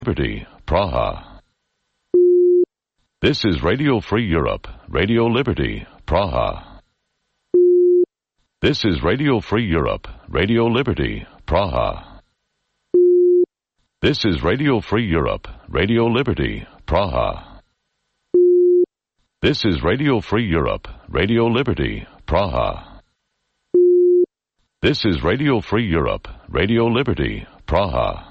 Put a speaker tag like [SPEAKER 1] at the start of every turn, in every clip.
[SPEAKER 1] Liberty, Praha. This is Radio Free Europe, Radio Liberty, Praha. This is Radio Free Europe, Radio Liberty, Praha. This is Radio Free Europe, Radio Liberty, Praha. This is Radio Free Europe, Radio Liberty, Praha. This is Radio Free Europe, Radio Liberty, Praha.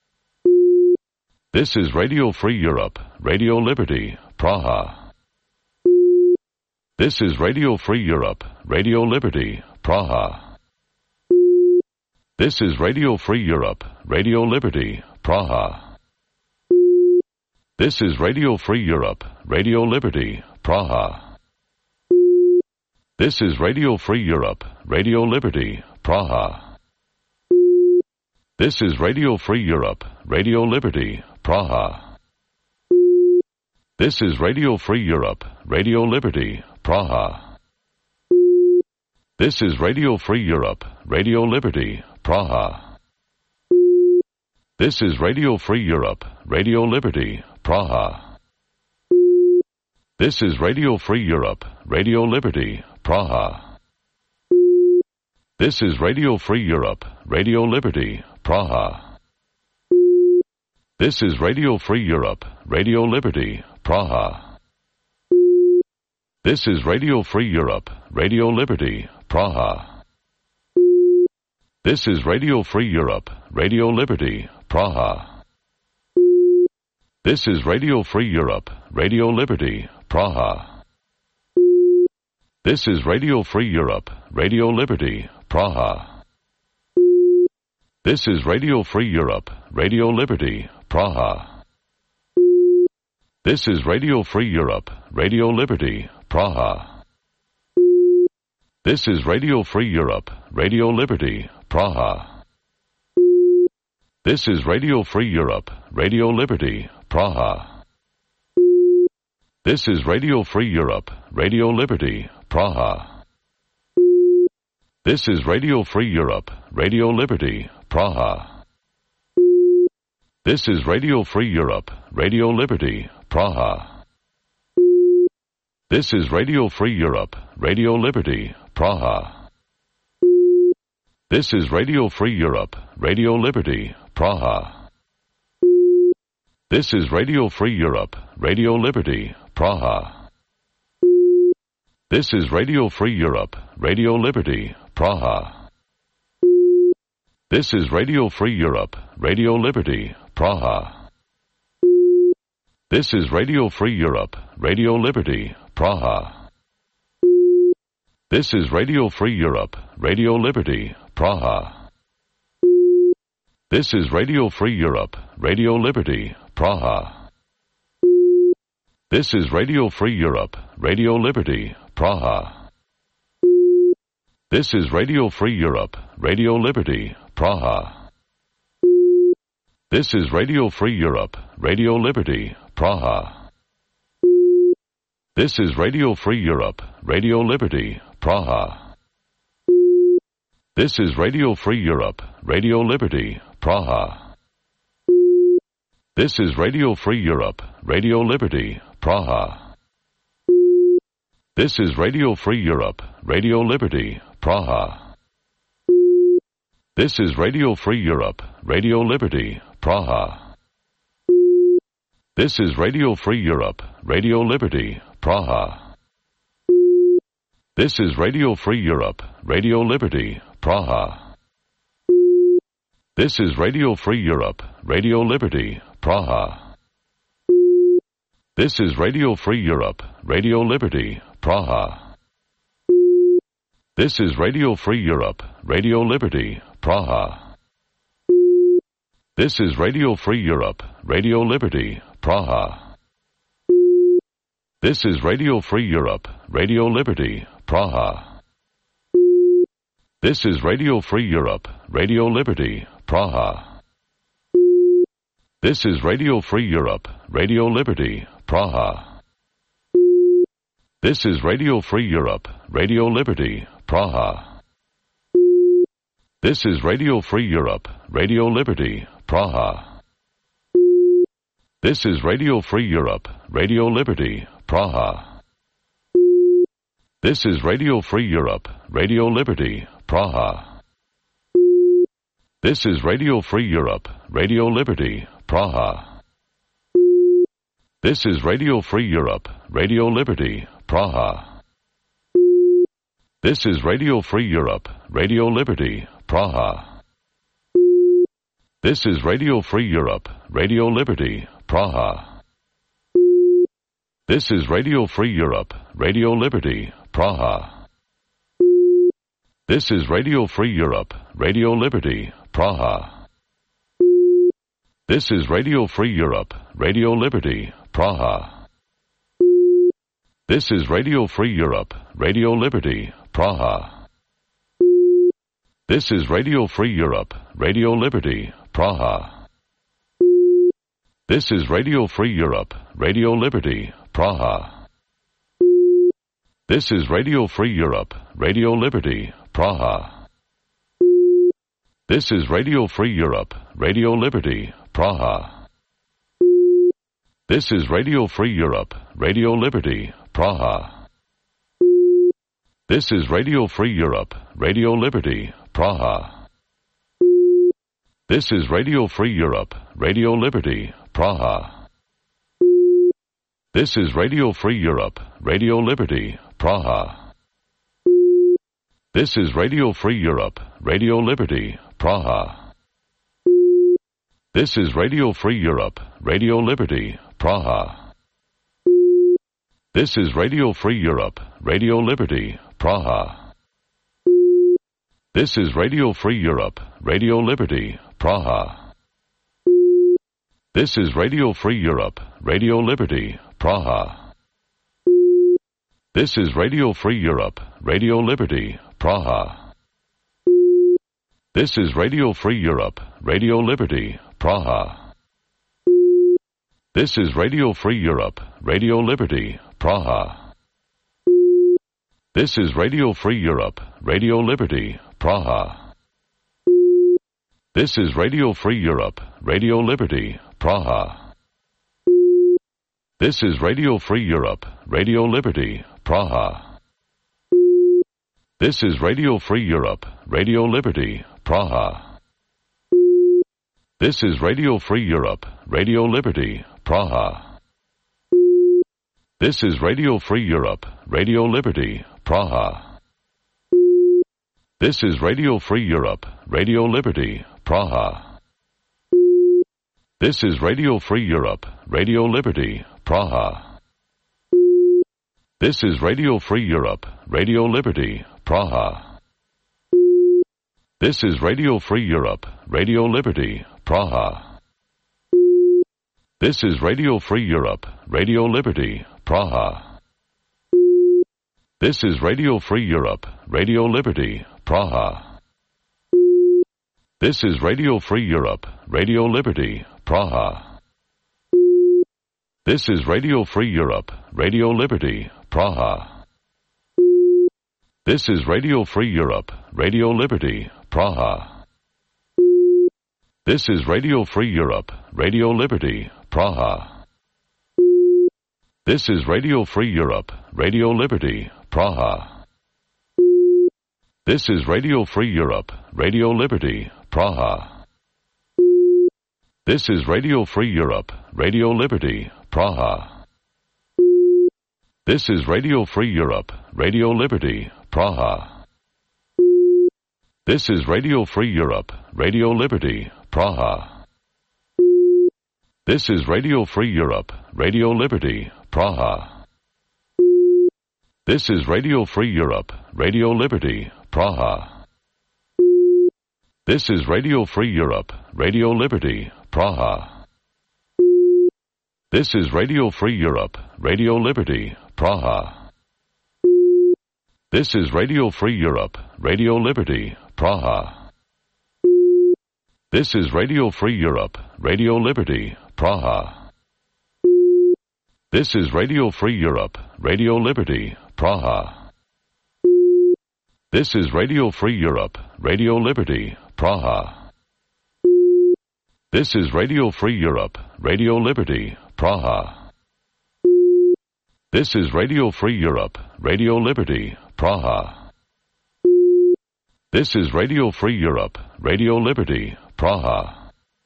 [SPEAKER 1] This is Radio Free Europe, Radio Liberty, Praha. This is Radio Free Europe, Radio Liberty, Praha. This is Radio Free Europe, Radio Liberty, Praha. This is Radio Free Europe, Radio Liberty, Praha. This is Radio Free Europe, Radio Liberty, Praha. This is Radio Free Europe, Radio Liberty, Praha. This is Radio Free Europe, Radio Liberty, Praha. This is Radio Free Europe, Radio Liberty, Praha. This is Radio Free Europe, Radio Liberty, Praha. This is Radio Free Europe, Radio Liberty, Praha. This is Radio Free Europe, Radio Liberty, Praha. This is Radio Free Europe, Radio Liberty, Praha. This is Radio Free Europe, Radio Liberty, Praha. This is Radio Free Europe, Radio Liberty, Praha. This is Radio Free Europe, Radio Liberty, Praha. This is Radio Free Europe, Radio Liberty, Praha. This is Radio Free Europe, Radio Liberty, Praha. This is Radio Free Europe, Radio Liberty, Praha. This is Radio Free Europe, Radio Liberty, Praha. This is Radio Free Europe, Radio Liberty, Praha. This is Radio Free Europe, Radio Liberty, Praha. This is Radio Free Europe, Radio Liberty, Praha. This is Radio Free Europe, Radio Liberty, Praha. This is Radio Free Europe, Radio Liberty, Praha. This is Radio Free Europe, Radio Liberty, Praha. This is Radio Free Europe, Radio Liberty, Praha. This is Radio Free Europe, Radio Liberty, Praha. This is Radio Free Europe, Radio Liberty, Praha. This is Radio Free Europe, Radio Liberty, Praha. This is Radio Free Europe, Radio Liberty, Praha. This is Radio Free Europe, Radio Liberty, Praha. This is Radio Free Europe, Radio Liberty, Praha. This is Radio Free Europe, Radio Liberty, Praha. This is Radio Free Europe, Radio Liberty, Praha. This is Radio Free Europe, Radio Liberty, Praha. This is Radio Free Europe, Radio Liberty, Praha. This is Radio Free Europe, Radio Liberty, Praha. This is Radio Free Europe, Radio Liberty, Praha. This is Radio Free Europe, Radio Liberty, Praha. This is Radio Free Europe, Radio Liberty, Praha. This is Radio Free Europe, Radio Liberty, Praha. This is Radio Free Europe, Radio Liberty, Praha. This is Radio Free Europe, Radio Liberty, Praha. This is Radio Free Europe, Radio Liberty, Praha. This is Radio Free Europe, Radio Liberty, Praha. This is Radio Free Europe, Radio Liberty, Praha. This is Radio Free Europe, Radio Liberty, Praha. This is Radio Free Europe, Radio Liberty, Praha. This is Radio Free Europe, Radio Liberty, Praha. This is Radio Free Europe, Radio Liberty, Praha. This is Radio Free Europe, Radio Liberty, Praha. This is Radio Free Europe, Radio Liberty, Praha. This is Radio Free Europe, Radio Liberty, Praha. This is Radio Free Europe, Radio Liberty, Praha. This is Radio Free Europe, Radio Liberty, Praha. This is Radio Free Europe, Radio Liberty, Praha. This is Radio Free Europe, Radio Liberty, Praha. This is Radio Free Europe, Radio Liberty, Praha. This is Radio Free Europe, Radio Liberty, Praha. This is Radio Free Europe, Radio Liberty, Praha. This is Radio Free Europe, Radio Liberty, Praha. This is Radio Free Europe, Radio Liberty, Praha. This is Radio Free Europe, Radio Liberty, Praha. This is Radio Free Europe, Radio Liberty, Praha. This is Radio Free Europe, Radio Liberty, Praha. This is Radio Free Europe, Radio Liberty, Praha. This is Radio Free Europe, Radio Liberty, Praha. This is Radio Free Europe, Radio Liberty, Praha. This is Radio Free Europe, Radio Liberty, Praha. This is Radio Free Europe, Radio Liberty, Praha. This is Radio Free Europe, Radio Liberty, Praha. This is Radio Free Europe, Radio Liberty, Praha. This is Radio Free Europe, Radio Liberty, Praha. This is Radio Free Europe, Radio Liberty, Praha. This is Radio Free Europe, Radio Liberty, Praha. This is Radio Free Europe, Radio Liberty, Praha. This is Radio Free Europe, Radio Liberty, Praha. This is Radio Free Europe, Radio Liberty, Praha. This is Radio Free Europe, Radio Liberty, Praha. This is Radio Free Europe, Radio Liberty, Praha. This is Radio Free Europe, Radio Liberty, Praha. This is Radio Free Europe, Radio Liberty, Praha. This is Radio Free Europe, Radio Liberty, Praha. This is Radio Free Europe, Radio Liberty, Praha. This is Radio Free Europe, Radio Liberty, Praha. This is Radio Free Europe, Radio Liberty, Praha. This is Radio Free Europe, Radio Liberty, Praha. This is Radio Free Europe, Radio Liberty, Praha. This is Radio Free Europe, Radio Liberty, Praha. This is Radio Free Europe, Radio Liberty, Praha. This is Radio Free Europe, Radio Liberty, Praha. This is Radio Free Europe, Radio Liberty, Praha. This is Radio Free Europe, Radio Liberty, Praha. This is Radio Free Europe, Radio Liberty, Praha. This is Radio Free Europe, Radio Liberty, Praha. This is Radio Free Europe, Radio Liberty, Praha. This is Radio Free Europe, Radio Liberty, Praha. This is Radio Free Europe, Radio Liberty, Praha. This is Radio Free Europe, Radio Liberty, Praha. This is Radio Free Europe, Radio Liberty, Praha. This is Radio Free Europe, Radio Liberty, Praha. This is Radio Free Europe, Radio Liberty, Praha. This is Radio Free Europe, Radio Liberty, Praha. This is Radio Free Europe, Radio Liberty, Praha. This is Radio Free Europe, Radio Liberty, Praha. This is Radio Free Europe, Radio Liberty, Praha. This is Radio Free Europe, Radio Liberty, Praha. This is Radio Free Europe, Radio Liberty, Praha.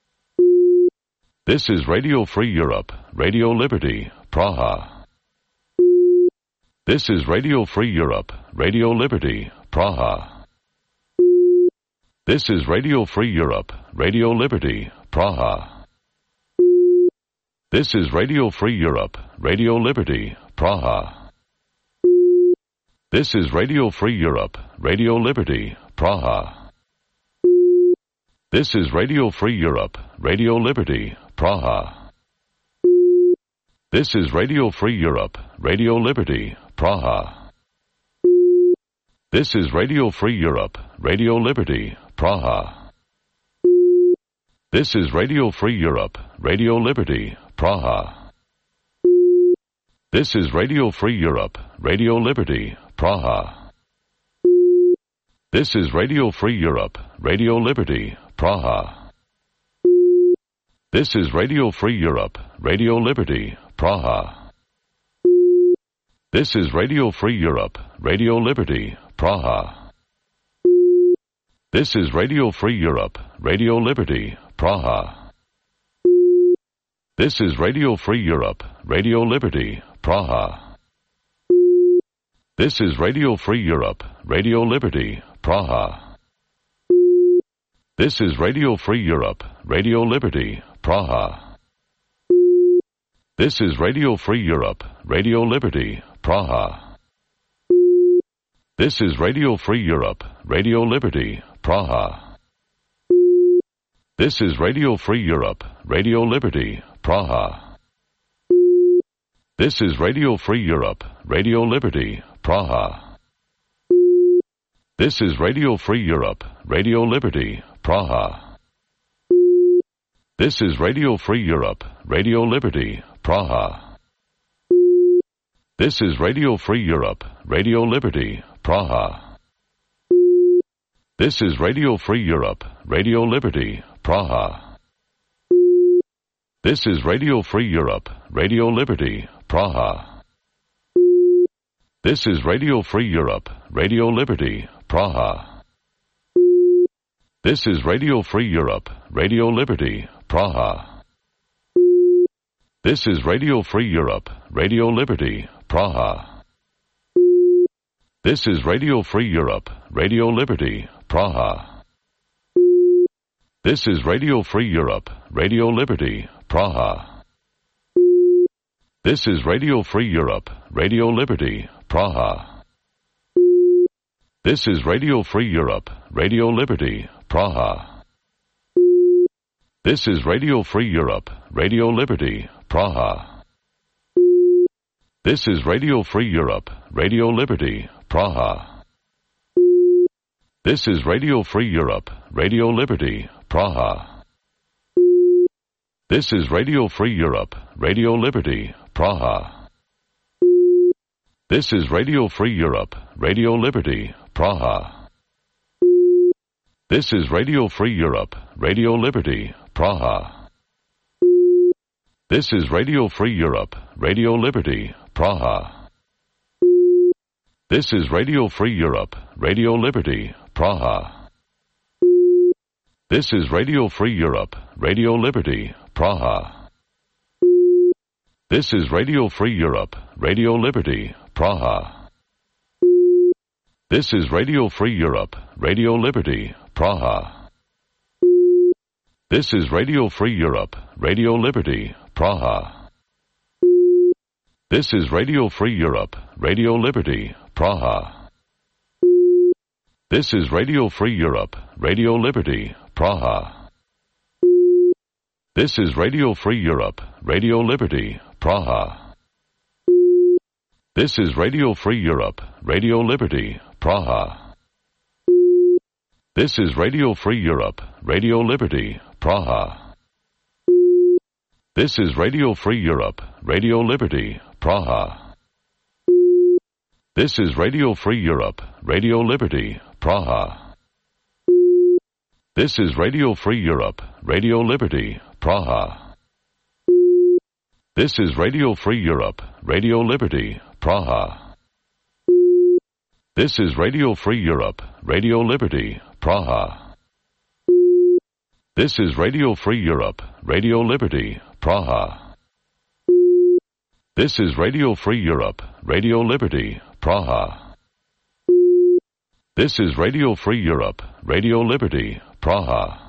[SPEAKER 1] This is Radio Free Europe, Radio Liberty, Praha. This is Radio Free Europe, Radio Liberty, Praha. This is Radio Free Europe, Radio Liberty, Praha. This is Radio Free Europe, Radio Liberty, Praha. This is Radio Free Europe, Radio Liberty, Praha. This is Radio Free Europe, Radio Liberty, Praha. This is Radio Free Europe, Radio Liberty, Praha. This is Radio Free Europe, Radio Liberty, Praha. This is Radio Free Europe, Radio Liberty, Praha. This is Radio Free Europe, Radio Liberty, Praha. This is Radio Free Europe, Radio Liberty, Praha. This is Radio Free Europe, Radio Liberty, Praha. This is Radio Free Europe, Radio Liberty, Praha. This is Radio Free Europe, Radio Liberty, Praha. This is Radio Free Europe, Radio Liberty, Praha. This is Radio Free Europe, Radio Liberty, Praha. This is Radio Free Europe, Radio Liberty, Praha. This is Radio Free Europe, Radio Liberty, Praha. This is Radio Free Europe, Radio Liberty, Praha. This is Radio Free Europe, Radio Liberty, Praha. This is Radio Free Europe, Radio Liberty, Praha. This is Radio Free Europe, Radio Liberty, Praha. This is Radio Free Europe, Radio Liberty, Praha. This is Radio Free Europe, Radio Liberty, Praha. This is Radio Free Europe, Radio Liberty, Praha. This is Radio Free Europe, Radio Liberty, Praha. This is Radio Free Europe, Radio Liberty, Praha. This is Radio Free Europe, Radio Liberty, Praha. This is Radio Free Europe, Radio Liberty, Praha. This is Radio Free Europe, Radio Liberty, Praha. This is Radio Free Europe, Radio Liberty, Praha. This is Radio Free Europe, Radio Liberty, Praha. This is Radio Free Europe, Radio Liberty, Praha. This is Radio Free Europe, Radio Liberty, Praha. This is Radio Free Europe, Radio Liberty, Praha. This is Radio Free Europe, Radio Liberty, Praha. This is Radio Free Europe, Radio Liberty, Praha. This is Radio Free Europe, Radio Liberty, Praha. This is Radio Free Europe, Radio Liberty, Praha. This is Radio Free Europe, Radio Liberty, Praha. This is Radio Free Europe, Radio Liberty, Praha. This is Radio Free Europe, Radio Liberty, Praha. This is Radio Free Europe, Radio Liberty, Praha. This is Radio Free Europe, Radio Liberty, Praha. This is Radio Free Europe, Radio Liberty, Praha. This is Radio Free Europe, Radio Liberty, Praha. This is Radio Free Europe, Radio Liberty, Praha. This is Radio Free Europe, Radio Liberty, Praha. This is Radio Free Europe, Radio Liberty, Praha. This is Radio Free Europe, Radio Liberty, Praha. This is Radio Free Europe, Radio Liberty, Praha. This is Radio Free Europe, Radio Liberty, Praha. This is Radio Free Europe, Radio Liberty, Praha. This is Radio Free Europe, Radio Liberty, Praha. This is Radio Free Europe, Radio Liberty, Praha. This is Radio Free Europe, Radio Liberty, Praha. This is Radio Free Europe, Radio Liberty, Praha. This is Radio Free Europe, Radio Liberty, Praha.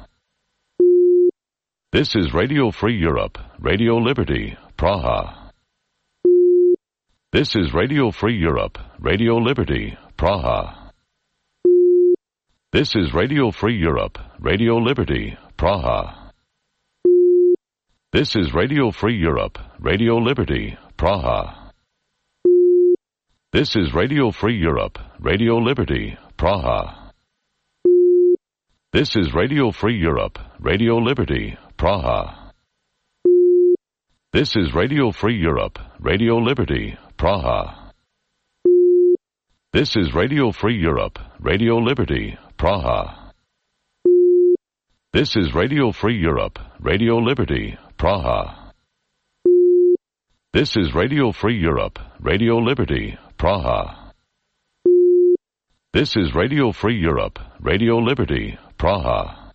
[SPEAKER 1] This is Radio Free Europe, Radio Liberty, Praha. This is Radio Free Europe, Radio Liberty, Praha. This is Radio Free Europe, Radio Liberty, Praha. This is Radio Free Europe, Radio Liberty, Praha. This is Radio Free Europe, Radio Liberty, Praha. This is Radio Free Europe, Radio Liberty, Praha. This is Radio Free Europe, Radio Liberty, Praha. This is Radio Free Europe, Radio Liberty, Praha. This is Radio Free Europe, Radio Liberty, Praha. This is Radio Free Europe, Radio Liberty, Praha. This is Radio Free Europe, Radio Liberty, Praha.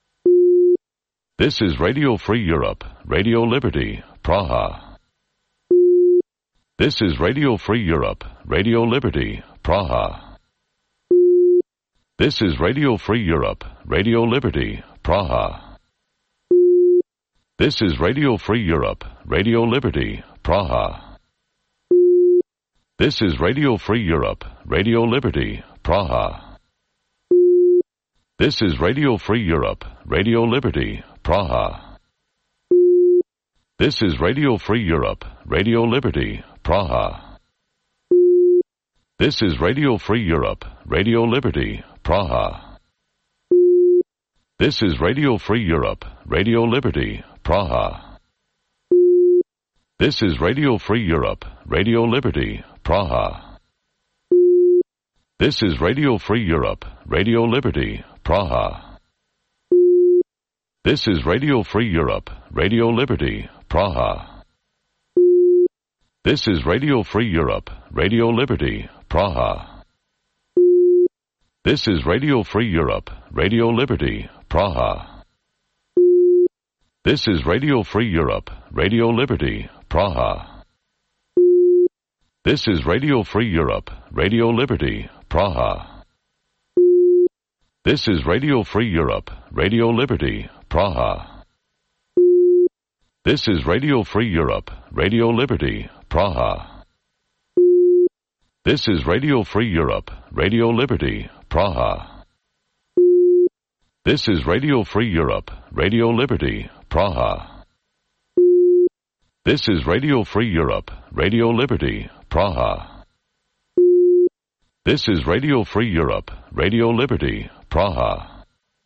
[SPEAKER 1] This is Radio Free Europe, Radio Liberty, Praha. This is Radio Free Europe, Radio Liberty, Praha. This is Radio Free Europe, Radio Liberty, Praha. This is Radio Free Europe, Radio Liberty, Praha. This is Radio Free Europe, Radio Liberty, Praha. This is Radio Free Europe, Radio Liberty, Praha. This is Radio Free Europe, Radio Liberty, Praha. This is Radio Free Europe, Radio Liberty, Praha. This is Radio Free Europe, Radio Liberty, Praha. This is Radio Free Europe, Radio Liberty, Praha. This is Radio Free Europe, Radio Liberty, Praha. This is Radio Free Europe, Radio Liberty, Praha. This is Radio Free Europe, Radio Liberty, Praha. This is Radio Free Europe, Radio Liberty, Praha. This is Radio Free Europe, Radio Liberty, Praha. This is Radio Free Europe, Radio Liberty, Praha. This is Radio Free Europe, Radio Liberty, Praha. This is Radio Free Europe, Radio Liberty, Praha. This is Radio Free Europe, Radio Liberty, Praha. This is Radio Free Europe, Radio Liberty, Praha. This is Radio Free Europe, Radio Liberty, Praha. This is Radio Free Europe, Radio Liberty, Praha.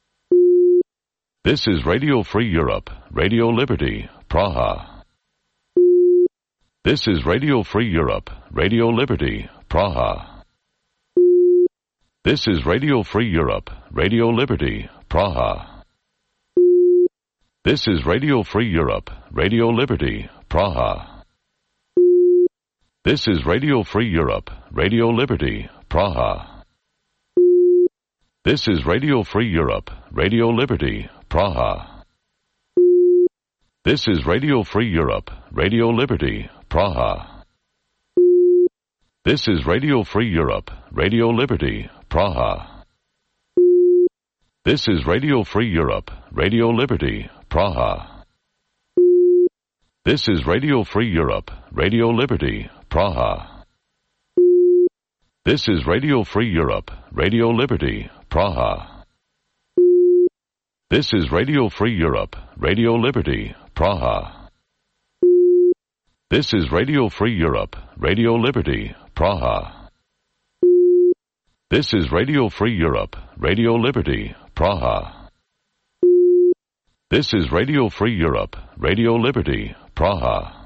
[SPEAKER 1] This is Radio Free Europe, Radio Liberty, Praha. This is Radio Free Europe, Radio Liberty, Praha. This is Radio Free Europe, Radio Liberty, Praha. This is Radio Free Europe, Radio Liberty, Praha. This is Radio Free Europe, Radio Liberty, Praha. This is Radio Free Europe, Radio Liberty, Praha. This is Radio Free Europe, Radio Liberty, Praha. This is Radio Free Europe, Radio Liberty, Praha. This is Radio Free Europe, Radio Liberty, Praha. This is Radio Free Europe, Radio Liberty, Praha. This is Radio Free Europe, Radio Liberty, Praha. This is Radio Free Europe, Radio Liberty, Praha. This is Radio Free Europe, Radio Liberty, Praha. This is Radio Free Europe, Radio Liberty, Praha. This is Radio Free Europe, Radio Liberty, Praha.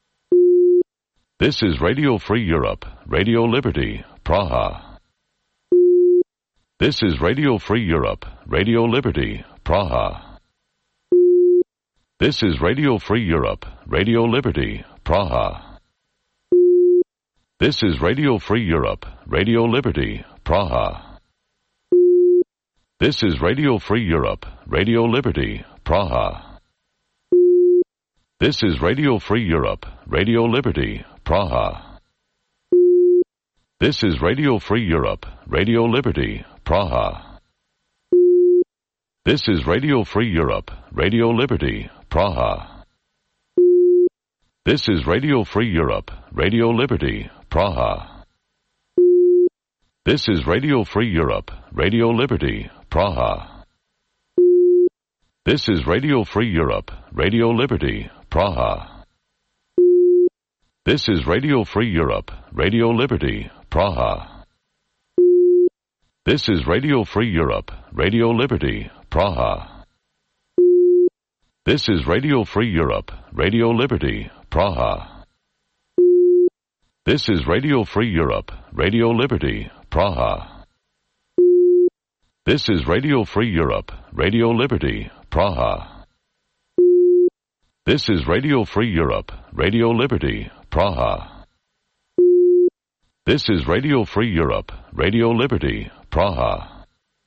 [SPEAKER 1] This is Radio Free Europe, Radio Liberty, Praha. This is Radio Free Europe, Radio Liberty, Praha. This is Radio Free Europe, Radio Liberty, Praha. This is Radio Free Europe, Radio Liberty, Praha. This is Radio Free Europe, Radio Liberty, Praha. This is Radio Free Europe, Radio Liberty, Praha. This is Radio Free Europe, Radio Liberty, Praha. This is Radio Free Europe, Radio Liberty, Praha. This is Radio Free Europe, Radio Liberty, Praha. This is Radio Free Europe, Radio Liberty, Praha. This is Radio Free Europe, Radio Liberty, Praha. This is Radio Free Europe, Radio Liberty, Praha. This is Radio Free Europe, Radio Liberty, Praha. This is Radio Free Europe, Radio Liberty, Praha. This is Radio Free Europe, Radio Liberty, Praha. This is Radio Free Europe, Radio Liberty, Praha. This is Radio Free Europe, Radio Liberty, Praha. This is Radio Free Europe, Radio Liberty, Praha.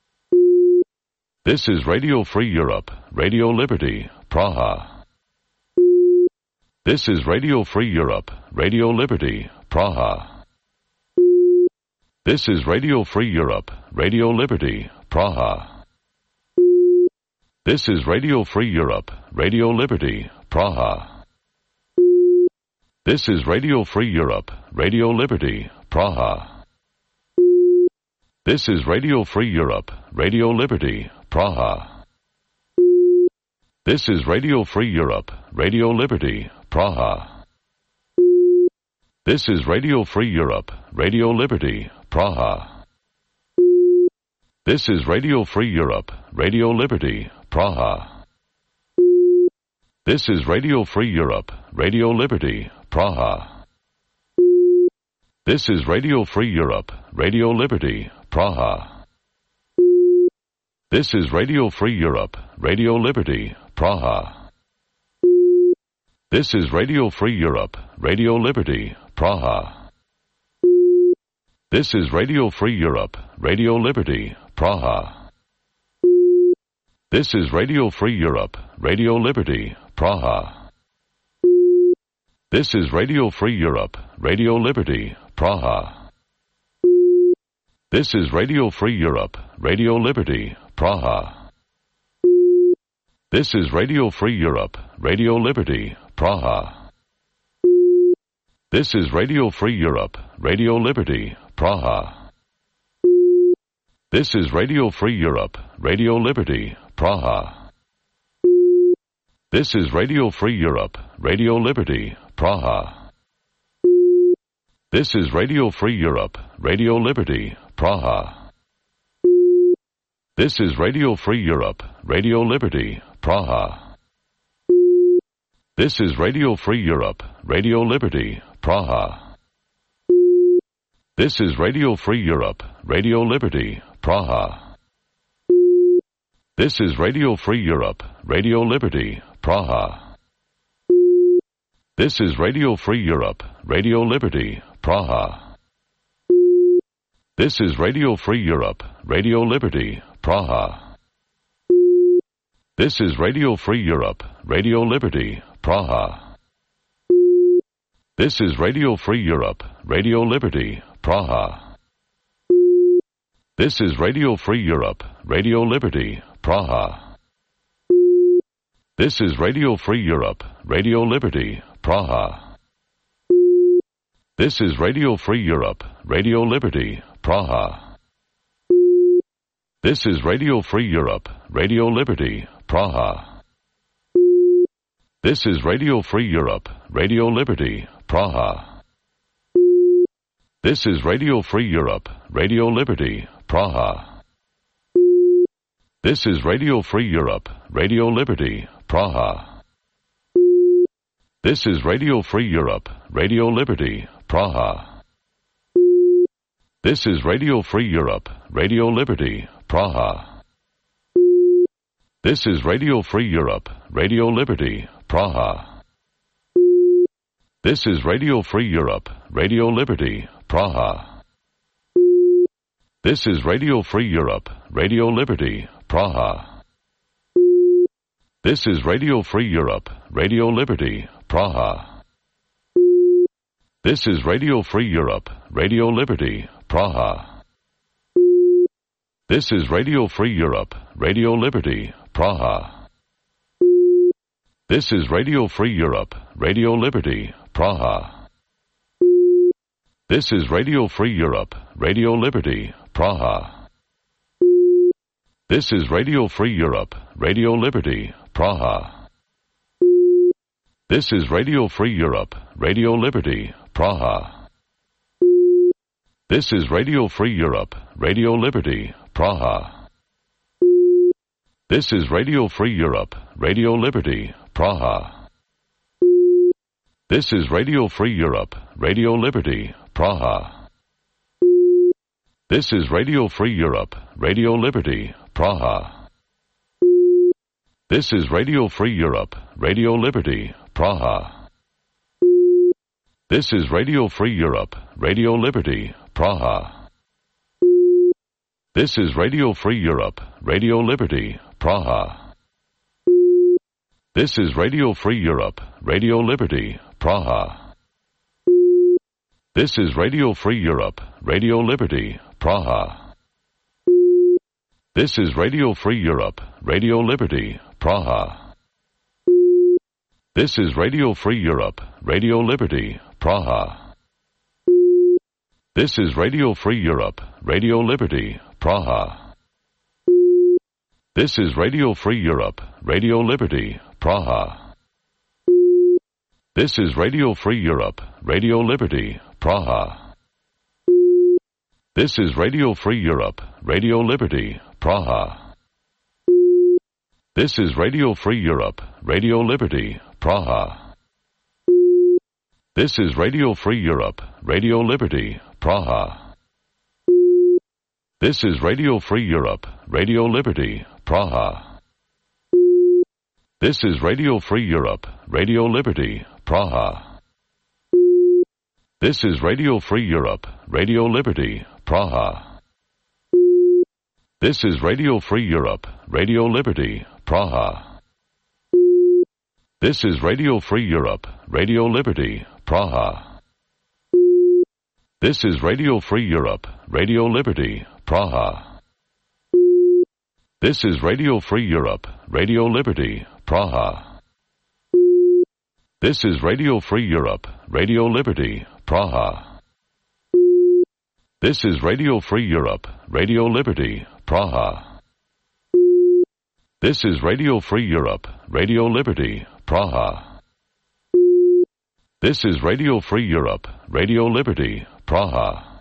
[SPEAKER 1] This is Radio Free Europe, Radio Liberty, Praha. This is Radio Free Europe, Radio Liberty, Praha. This is Radio Free Europe, Radio Liberty, Praha. This is Radio Free Europe, Radio Liberty, Praha. This is Radio Free Europe, Radio Liberty, Praha. This is Radio Free Europe, Radio Liberty, Praha. This is Radio Free Europe, Radio Liberty, Praha. This is Radio Free Europe, Radio Liberty, Praha. This is Radio Free Europe, Radio Liberty, Praha. This is Radio Free Europe, Radio Liberty, Praha. This is Radio Free Europe, Radio Liberty, Praha. This is Radio Free Europe, Radio Liberty, Praha. This is Radio Free Europe, Radio Liberty, Praha. This is Radio Free Europe, Radio Liberty, Praha. This is Radio Free Europe, Radio Liberty, Praha. This is Radio Free Europe, Radio Liberty, Praha. This is Radio Free Europe, Radio Liberty, Praha. This is Radio Free Europe, Radio Liberty, Praha. This is Radio Free Europe, Radio Liberty, Praha. This is Radio Free Europe, Radio Liberty, Praha. This is Radio Free Europe, Radio Liberty, Praha. This is Radio Free Europe, Radio Liberty, Praha. This is Radio Free Europe, Radio Liberty, Praha. This is Radio Free Europe, Radio Liberty, Praha. This is Radio Free Europe, Radio Liberty, Praha. This is Radio Free Europe, Radio Liberty, Praha. This is Radio Free Europe, Radio Liberty, Praha. This is Radio Free Europe, Radio Liberty, Praha. This is Radio Free Europe, Radio Liberty, Praha. This is Radio Free Europe, Radio Liberty, Praha. This is Radio Free Europe, Radio Liberty, Praha. This is Radio Free Europe, Radio Liberty, Praha. This is Radio Free Europe, Radio Liberty, Praha. This is Radio Free Europe, Radio Liberty, Praha. This is Radio Free Europe, Radio Liberty, Praha. This is Radio Free Europe, Radio Liberty, Praha. This is Radio Free Europe, Radio Liberty, Praha. This is Radio Free Europe, Radio Liberty, Praha. This is Radio Free Europe, Radio Liberty, Praha. This is Radio Free Europe, Radio Liberty, Praha. This is Radio Free Europe, Radio Liberty, Praha. This is Radio Free Europe, Radio Liberty, Praha. This is Radio Free Europe, Radio Liberty, Praha. This is Radio Free Europe, Radio Liberty, Praha. This is Radio Free Europe, Radio Liberty, Praha. This is Radio Free Europe, Radio Liberty, Praha. This is Radio Free Europe, Radio Liberty, Praha. This is Radio Free Europe, Radio Liberty, Praha. This is Radio Free Europe, Radio Liberty, Praha. This is Radio Free Europe, Radio Liberty, Praha. This is Radio Free Europe, Radio Liberty, Praha. This is Radio Free Europe, Radio Liberty, Praha. This is Radio Free Europe, Radio Liberty, Praha. This is Radio Free Europe, Radio Liberty, Praha. This is Radio Free Europe, Radio Liberty, Praha. This is Radio Free Europe, Radio Liberty, Praha. This is Radio Free Europe, Radio Liberty, Praha. This is Radio Free Europe, Radio Liberty, Praha. This is Radio Free Europe, Radio Liberty, Praha. This is Radio Free Europe, Radio Liberty, Praha. This is Radio Free Europe, Radio Liberty, Praha. This is Radio Free Europe, Radio Liberty, Praha. This is Radio Free Europe, Radio Liberty, Praha. This is Radio Free Europe, Radio Liberty, Praha. This is Radio Free Europe, Radio Liberty, Praha. This is Radio Free Europe, Radio Liberty, Praha. This is Radio Free Europe, Radio Liberty, Praha. This is Radio Free Europe, Radio Liberty, Praha. This is Radio Free Europe, Radio Liberty, Praha. This is Radio Free Europe, Radio Liberty, Praha. This is Radio Free Europe, Radio Liberty, Praha. This is Radio Free Europe, Radio Liberty, Praha. This is Radio Free Europe, Radio Liberty, Praha. This is Radio Free Europe, Radio Liberty, Praha. This is Radio Free Europe, Radio Liberty, Praha. This is Radio Free Europe, Radio Liberty, Praha. This is Radio Free Europe, Radio Liberty, Praha.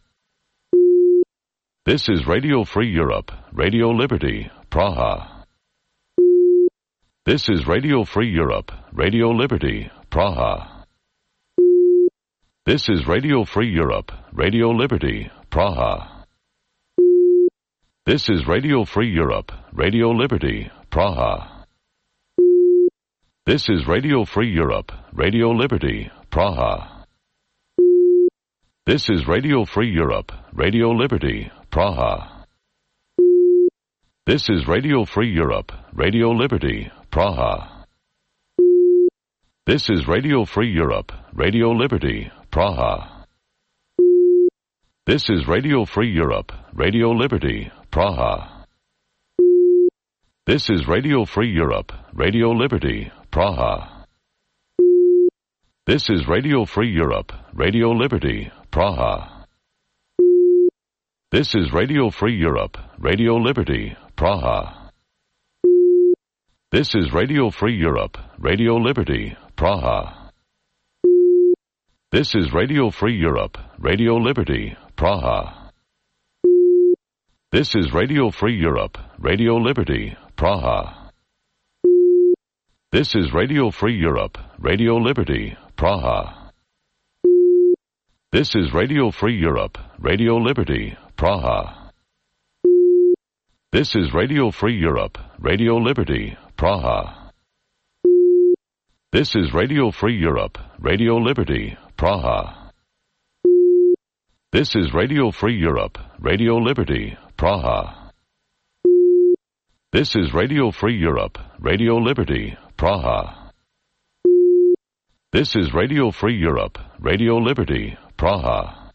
[SPEAKER 1] This is Radio Free Europe, Radio Liberty, Praha. This is Radio Free Europe, Radio Liberty, Praha. This is Radio Free Europe, Radio Liberty, Praha. This is Radio Free Europe, Radio Liberty, Praha. This is Radio Free Europe, Radio Liberty, Praha. This is Radio Free Europe, Radio Liberty, Praha. This is Radio Free Europe, Radio Liberty, Praha. This is Radio Free Europe, Radio Liberty, Praha. This is Radio Free Europe, Radio Liberty, Praha. This is Radio Free Europe, Radio Liberty, Praha. This is Radio Free Europe, Radio Liberty, Praha. This is Radio Free Europe, Radio Liberty, Praha. This is Radio Free Europe, Radio Liberty, Praha. This is Radio Free Europe, Radio Liberty, Praha. This is Radio Free Europe, Radio Liberty, Praha. This is Radio Free Europe, Radio Liberty, Praha. This is Radio Free Europe, Radio Liberty, Praha. This is Radio Free Europe, Radio Liberty, Praha. This is Radio Free Europe, Radio Liberty, Praha. This is Radio Free Europe, Radio Liberty, Praha. This is Radio Free Europe, Radio Liberty, Praha. This is Radio Free Europe, Radio Liberty, Praha.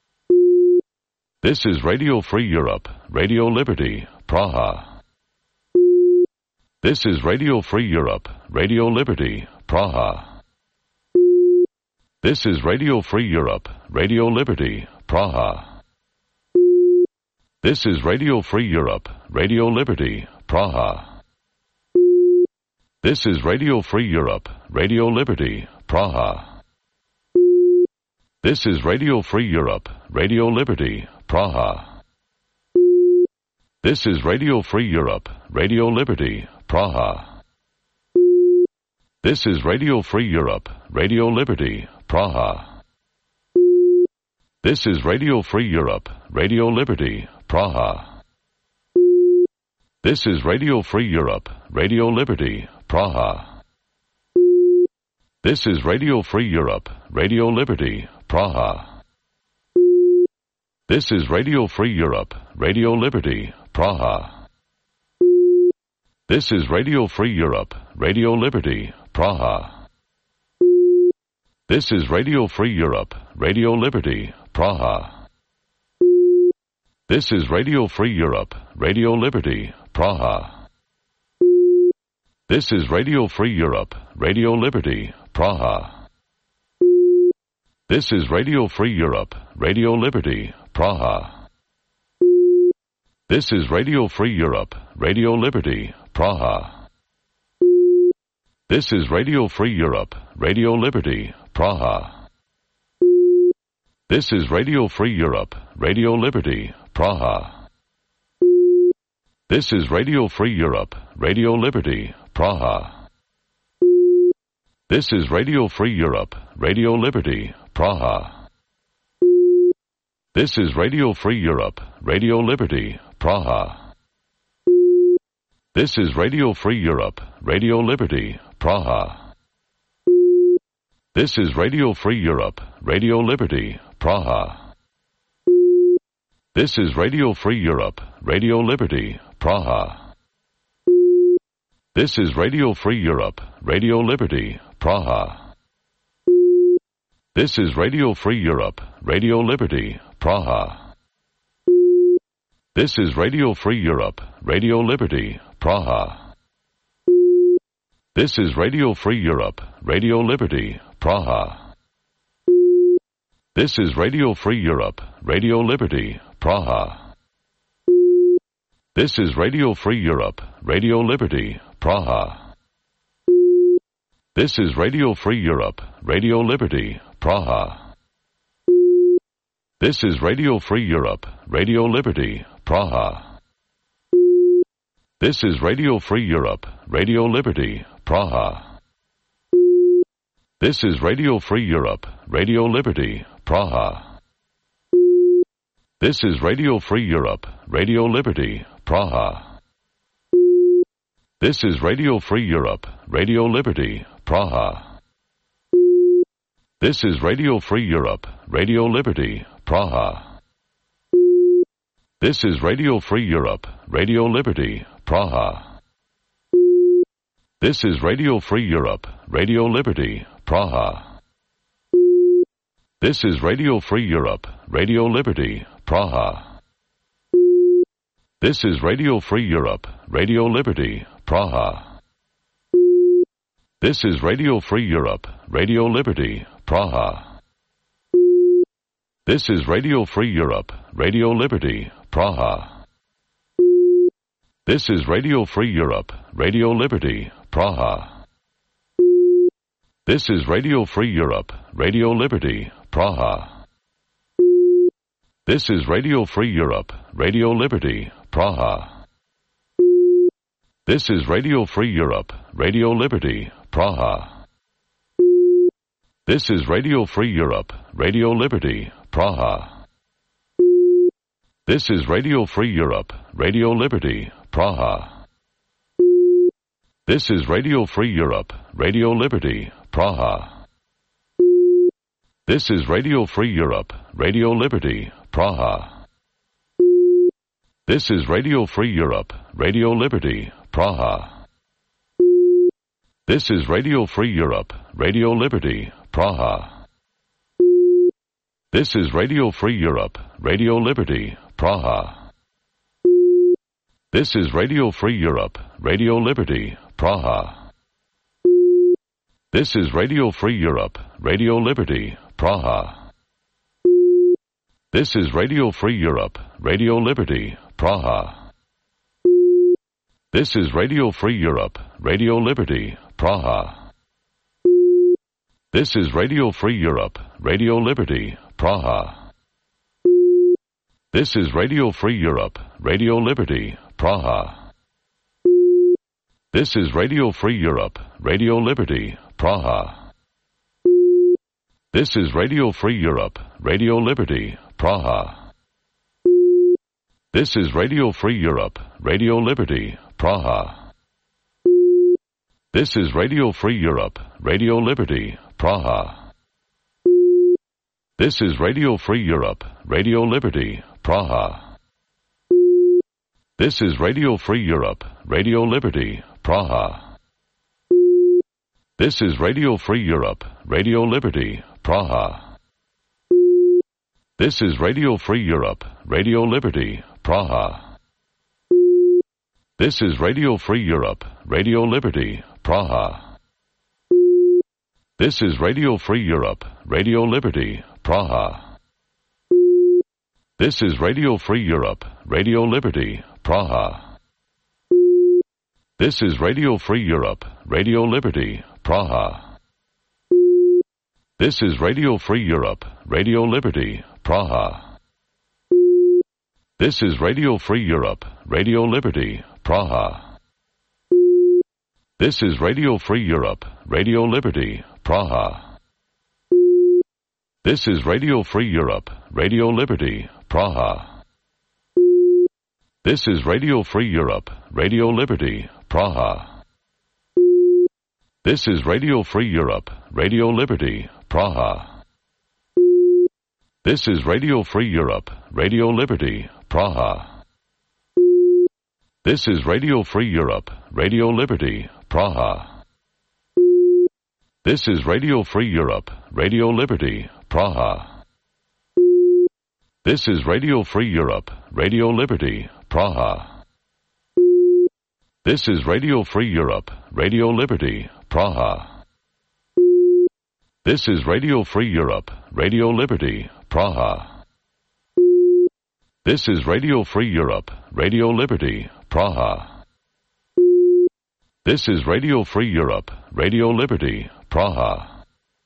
[SPEAKER 1] This is Radio Free Europe, Radio Liberty, Praha. This is Radio Free Europe, Radio Liberty, Praha. This is Radio Free Europe, Radio Liberty, Praha. This is Radio Free Europe, Radio Liberty, Praha. This is Radio Free Europe, Radio Liberty, Praha. This is Radio Free Europe, Radio Liberty, Praha. This is Radio Free Europe, Radio Liberty, Praha. This is Radio Free Europe, Radio Liberty, Praha. This is Radio Free Europe, Radio Liberty, Praha. This is Radio Free Europe, Radio Liberty, Praha. This is Radio Free Europe, Radio Liberty, Praha. This is Radio Free Europe, Radio Liberty, Praha. This is Radio Free Europe, Radio Liberty, Praha. This is Radio Free Europe, Radio Liberty, Praha. This is Radio Free Europe, Radio Liberty, Praha. This is Radio Free Europe, Radio Liberty, Praha. This is Radio Free Europe, Radio Liberty, Praha. This is Radio Free Europe, Radio Liberty, Praha. This is Radio Free Europe, Radio Liberty, Praha. This is Radio Free Europe, Radio Liberty, Praha. This is Radio Free Europe, Radio Liberty, Praha. This is Radio Free Europe, Radio Liberty, Praha. This is Radio Free Europe, Radio Liberty, Praha. This is Radio Free Europe, Radio Liberty, Praha. This is Radio Free Europe, Radio Liberty, Praha. This is Radio Free Europe, Radio Liberty, Praha. This is Radio Free Europe, Radio Liberty, Praha. This is Radio Free Europe, Radio Liberty, Praha. This is Radio Free Europe, Radio Liberty, Praha. This is Radio Free Europe, Radio Liberty, Praha. This is Radio Free Europe, Radio Liberty, Praha. This is Radio Free Europe, Radio Liberty, Praha. This is Radio Free Europe, Radio Liberty, Praha. This is Radio Free Europe, Radio Liberty, Praha. This is Radio Free Europe, Radio Liberty, Praha. This is Radio Free Europe, Radio Liberty, Praha. This is Radio Free Europe, Radio Liberty, Praha. This is Radio Free Europe, Radio Liberty, Praha. This is Radio Free Europe, Radio Liberty, Praha. This is Radio Free Europe, Radio Liberty, Praha. This is Radio Free Europe, Radio Liberty, Praha. This is Radio Free Europe, Radio Liberty, Praha. This is Radio Free Europe, Radio Liberty, Praha. This is Radio Free Europe, Radio Liberty, Praha. This is Radio Free Europe, Radio Liberty, Praha. This is Radio Free Europe, Radio Liberty, Praha. This is Radio Free Europe, Radio Liberty, Praha. This is Radio Free Europe, Radio Liberty, Praha. This is Radio Free Europe, Radio Liberty, Praha. This is Radio Free Europe, Radio Liberty, Praha. This is Radio Free Europe, Radio Liberty, Praha. This is Radio Free Europe, Radio Liberty, Praha. This is Radio Free Europe, Radio Liberty, Praha. This is Radio Free Europe, Radio Liberty, Praha. This is Radio Free Europe, Radio Liberty, Praha. This is Radio Free Europe, Radio Liberty, Praha. This is Radio Free Europe, Radio Liberty, Praha. This is Radio Free Europe, Radio Liberty, Praha. This is Radio Free Europe, Radio Liberty, Praha. This is Radio Free Europe, Radio Liberty, Praha. This is Radio Free Europe, Radio Liberty, Praha. This is Radio Free Europe, Radio Liberty, Praha. This is Radio Free Europe, Radio Liberty, Praha. This is Radio Free Europe, Radio Liberty, Praha. This is Radio Free Europe, Radio Liberty, Praha. This is Radio Free Europe, Radio Liberty, Praha. This is Radio Free Europe, Radio Liberty, Praha. This is Radio Free Europe, Radio Liberty, Praha. This is Radio Free Europe, Radio Liberty, Praha. This is Radio Free Europe, Radio Liberty, Praha. This is Radio Free Europe, Radio Liberty, Praha. This is Radio Free Europe, Radio Liberty, Praha. This is Radio Free Europe, Radio Liberty, Praha. This is Radio Free Europe, Radio Liberty, Praha. This is Radio Free Europe, Radio Liberty, Praha. This is Radio Free Europe, Radio Liberty, Praha. This is Radio Free Europe, Radio Liberty, Praha. This is Radio Free Europe, Radio Liberty, Praha. This is Radio Free Europe, Radio Liberty, Praha. This is Radio Free Europe, Radio Liberty, Praha. This is Radio Free Europe, Radio Liberty, Praha. This is Radio Free Europe, Radio Liberty, Praha. This is Radio Free Europe, Radio Liberty, Praha. This is Radio Free Europe, Radio Liberty, Praha. This is Radio Free Europe, Radio Liberty, Praha. This is Radio Free Europe, Radio Liberty, Praha. This is Radio Free Europe, Radio Liberty, Praha. This is Radio Free Europe, Radio Liberty, Praha.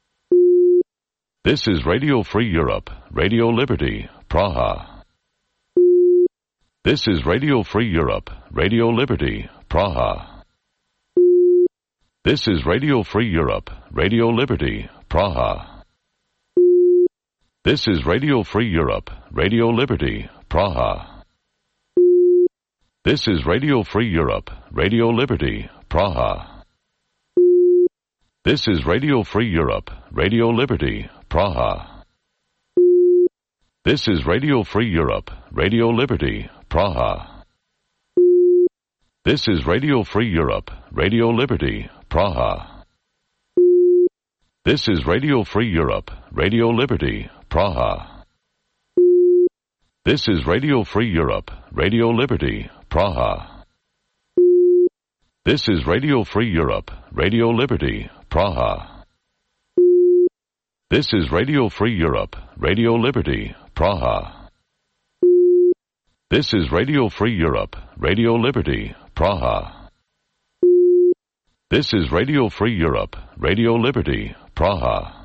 [SPEAKER 1] This is Radio Free Europe, Radio Liberty, Praha. This is Radio Free Europe, Radio Liberty, Praha. This is Radio Free Europe, Radio Liberty, Praha. This is Radio Free Europe, Radio Liberty, Praha. This is Radio Free Europe, Radio Liberty, Praha. This is Radio Free Europe, Radio Liberty, Praha. This is Radio Free Europe, Radio Liberty, Praha. This is Radio Free Europe, Radio Liberty, Praha. This is Radio Free Europe, Radio Liberty, Praha. This is Radio Free Europe, Radio Liberty, Praha. This is Radio Free Europe, Radio Liberty, Praha. This is Radio Free Europe, Radio Liberty, Praha. This is Radio Free Europe, Radio Liberty, Praha. This is Radio Free Europe, Radio Liberty, Praha.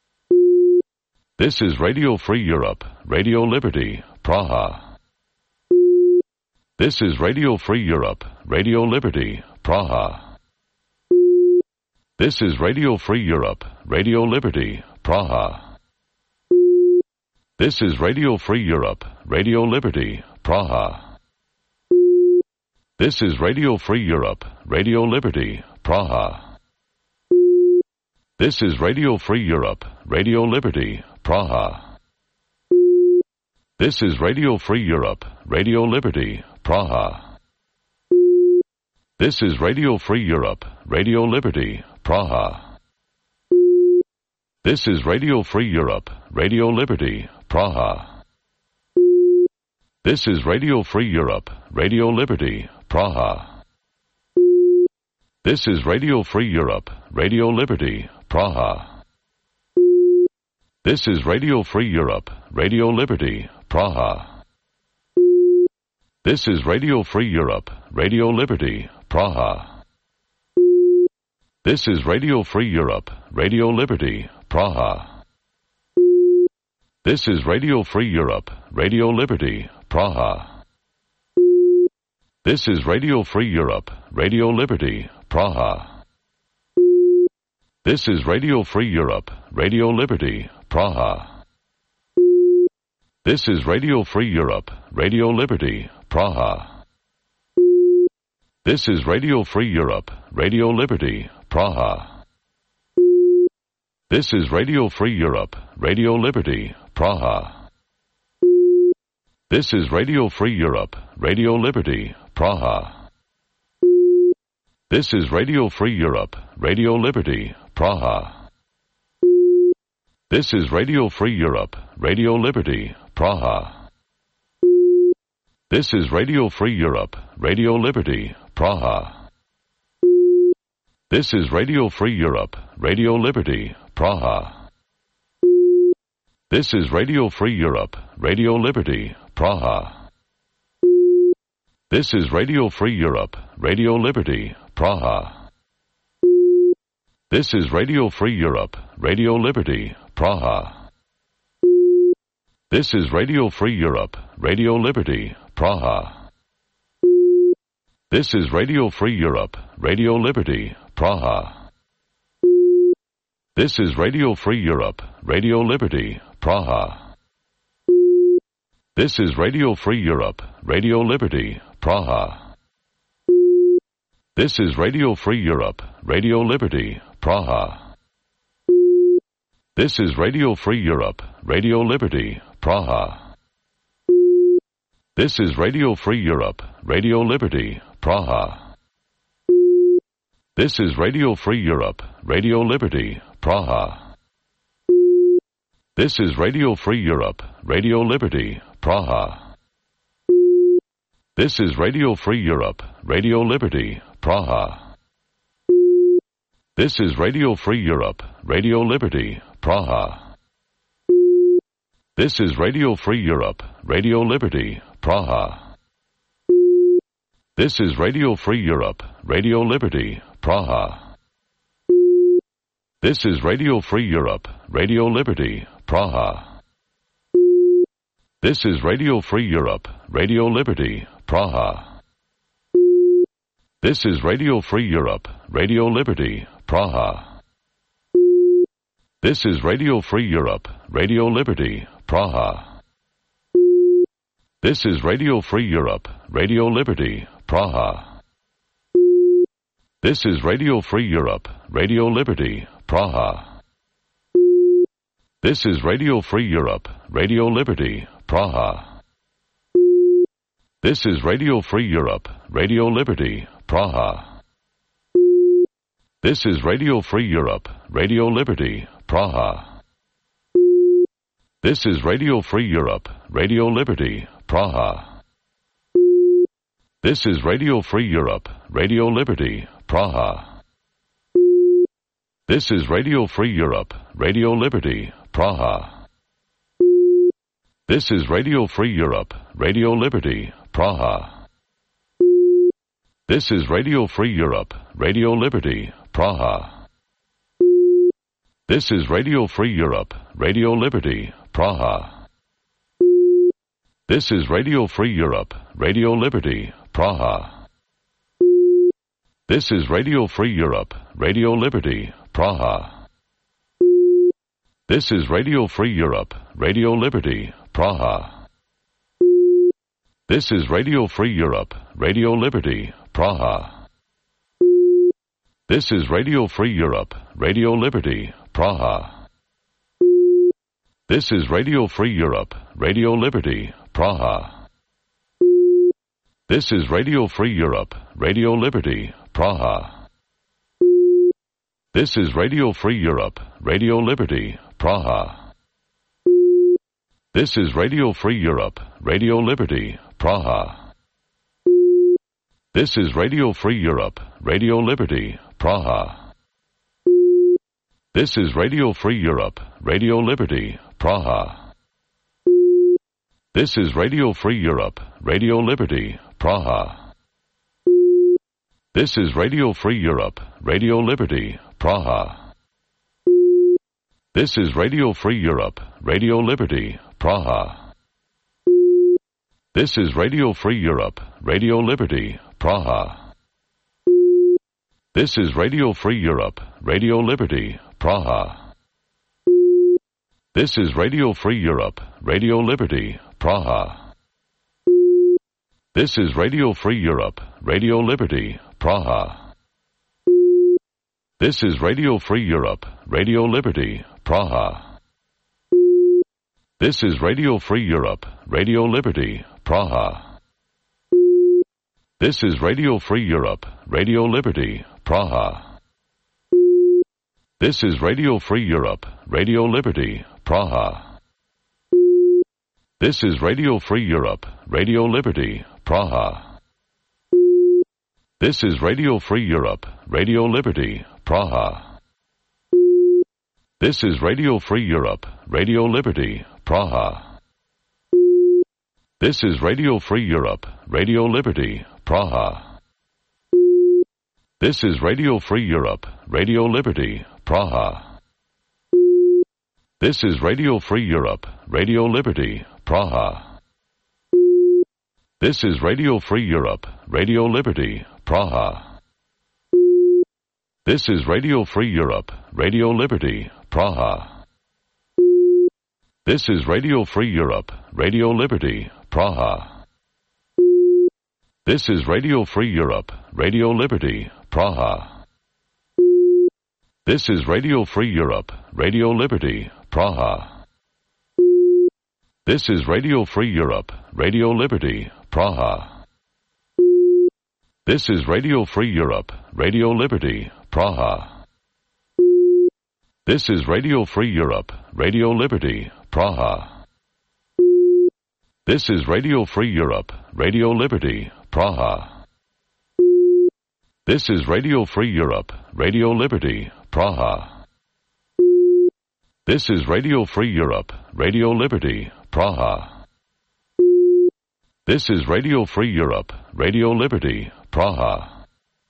[SPEAKER 1] This is Radio Free Europe, Radio Liberty, Praha. This is Radio Free Europe, Radio Liberty, Praha. This is Radio Free Europe, Radio Liberty, Praha. This is Radio Free Europe, Radio Liberty, Praha. This is Radio Free Europe, Radio Liberty, Praha. This is Radio Free Europe, Radio Liberty, Praha. This is Radio Free Europe, Radio Liberty, Praha. This is Radio Free Europe, Radio Liberty, Praha. This is Radio Free Europe, Radio Liberty, Praha. This is Radio Free Europe, Radio Liberty, Praha. This is Radio Free Europe, Radio Liberty, Praha. This is Radio Free Europe, Radio Liberty, Praha. This is Radio Free Europe, Radio Liberty, Praha. This is Radio Free Europe, Radio Liberty, Praha. This is Radio Free Europe, Radio Liberty, Praha. This is Radio Free Europe, Radio Liberty, Praha. This is Radio Free Europe, Radio Liberty, Praha. This is Radio Free Europe, Radio Liberty, Praha. This is Radio Free Europe, Radio Liberty, Praha. This is Radio Free Europe, Radio Liberty, Praha. This is Radio Free Europe, Radio Liberty, Praha. This is Radio Free Europe, Radio Liberty, Praha. This is Radio Free Europe, Radio Liberty, Praha. This is Radio Free Europe, Radio Liberty, Praha. This is Radio Free Europe, Radio Liberty, Praha. This is Radio Free Europe, Radio Liberty, Praha. This is Radio Free Europe, Radio Liberty, Praha. This is Radio Free Europe, Radio Liberty, Praha. This is Radio Free Europe, Radio Liberty, Praha. This is Radio Free Europe, Radio Liberty, Praha. This is Radio Free Europe, Radio Liberty, Praha. This is Radio Free Europe, Radio Liberty, Praha. This is Radio Free Europe, Radio Liberty, Praha. This is Radio Free Europe, Radio Liberty, Praha. This is Radio Free Europe, Radio Liberty, Praha. This is Radio Free Europe, Radio Liberty, Praha. This is Radio Free Europe, Radio Liberty, Praha. This is Radio Free Europe, Radio Liberty, Praha. This is Radio Free Europe, Radio Liberty, Praha. This is Radio Free Europe, Radio Liberty, Praha. This is Radio Free Europe, Radio Liberty, Praha. This is Radio Free Europe, Radio Liberty, Praha. This is Radio Free Europe, Radio Liberty, Praha. This is Radio Free Europe, Radio Liberty, Praha. This is Radio Free Europe, Radio Liberty, Praha. This is Radio Free Europe, Radio Liberty, Praha. This is Radio Free Europe, Radio Liberty, Praha. This is Radio Free Europe, Radio Liberty, Praha. This is Radio Free Europe, Radio Liberty, Praha. This is Radio Free Europe, Radio Liberty, Praha. This is Radio Free Europe, Radio Liberty, Praha. This is Radio Free Europe, Radio Liberty, Praha. This is Radio Free Europe, Radio Liberty, Praha. This is Radio Free Europe, Radio Liberty, Praha. This is Radio Free Europe, Radio Liberty, Praha. This is Radio Free Europe, Radio Liberty, Praha. This is Radio Free Europe, Radio Liberty, Praha. This is Radio Free Europe, Radio Liberty, Praha. This is Radio Free Europe, Radio Liberty, Praha. This is Radio Free Europe, Radio Liberty, Praha. This is Radio Free Europe, Radio Liberty, Praha. This is Radio Free Europe, Radio Liberty, Praha. This is Radio Free Europe, Radio Liberty, Praha. This is Radio Free Europe, Radio Liberty, Praha. This is Radio Free Europe, Radio Liberty, Praha. This is Radio Free Europe, Radio Liberty, Praha. This is Radio Free Europe, Radio Liberty, Praha. This is Radio Free Europe, Radio Liberty, Praha. This is Radio Free Europe, Radio Liberty, Praha. This is Radio Free Europe, Radio Liberty, Praha. This is Radio Free Europe, Radio Liberty, Praha. This is Radio Free Europe, Radio Liberty, Praha. This is Radio Free Europe, Radio Liberty, Praha. This is Radio Free Europe, Radio Liberty, Praha. This is Radio Free Europe, Radio Liberty, Praha. This is Radio Free Europe, Radio Liberty, Praha. This is Radio Free Europe, Radio Liberty, Praha. This is Radio Free Europe, Radio Liberty, Praha. This is Radio Free Europe, Radio Liberty, Praha. This is Radio Free Europe, Radio Liberty, Praha. This is Radio Free Europe, Radio Liberty, Praha. This is Radio Free Europe, Radio Liberty, Praha. This is Radio Free Europe, Radio Liberty, Praha. This is Radio Free Europe, Radio Liberty, Praha. This is Radio Free Europe, Radio Liberty, Praha. This is Radio Free Europe, Radio Liberty, Praha. This is Radio Free Europe, Radio Liberty, Praha. This is Radio Free Europe, Radio Liberty, Praha. This is Radio Free Europe, Radio Liberty, Praha. This is Radio Free Europe, Radio Liberty, Praha. This is Radio Free Europe, Radio Liberty, Praha. This is Radio Free Europe, Radio Liberty, Praha. This is Radio Free Europe, Radio Liberty, Praha. This is Radio Free Europe, Radio Liberty, Praha. This is Radio Free Europe, Radio Liberty, Praha. This is Radio Free Europe, Radio Liberty, Praha.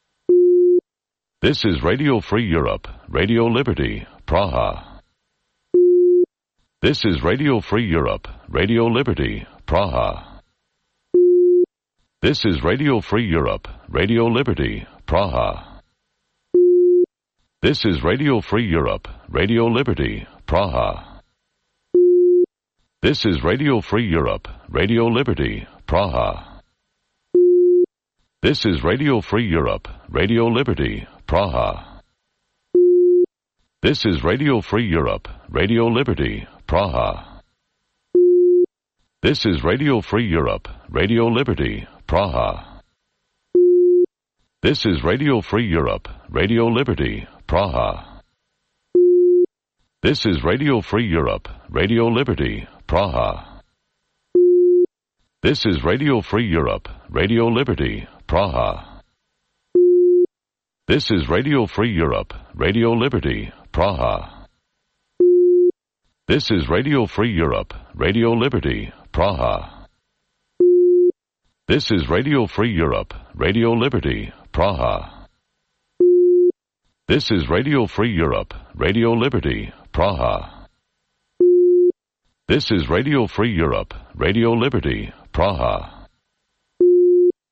[SPEAKER 1] This is Radio Free Europe, Radio Liberty, Praha. This is Radio Free Europe, Radio Liberty, Praha. This is Radio Free Europe, Radio Liberty, Praha. This is Radio Free Europe, Radio Liberty, Praha. This is Radio Free Europe, Radio Liberty, Praha. This is Radio Free Europe, Radio Liberty, Praha. This is Radio Free Europe, Radio Liberty, Praha. This is Radio Free Europe, Radio Liberty, Praha. This is Radio Free Europe, Radio Liberty, Praha. This is Radio Free Europe, Radio Liberty, Praha. This is Radio Free Europe, Radio Liberty, Praha. This is Radio Free Europe, Radio Liberty, Praha. This is Radio Free Europe, Radio Liberty, Praha. This is Radio Free Europe, Radio Liberty, Praha. This is Radio Free Europe, Radio Liberty, Praha. This is Radio Free Europe, Radio Liberty, Praha.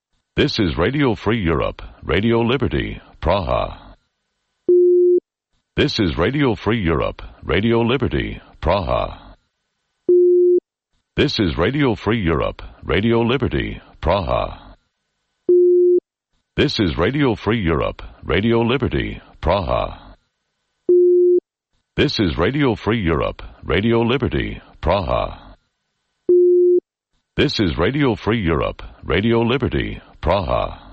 [SPEAKER 1] This is Radio Free Europe, Radio Liberty, Praha. This is Radio Free Europe, Radio Liberty, Praha. This is Radio Free Europe, Radio Liberty, Praha. This is Radio Free Europe, Radio Liberty, Praha. This is Radio Free Europe, Radio Liberty, Praha. This is Radio Free Europe, Radio Liberty, Praha.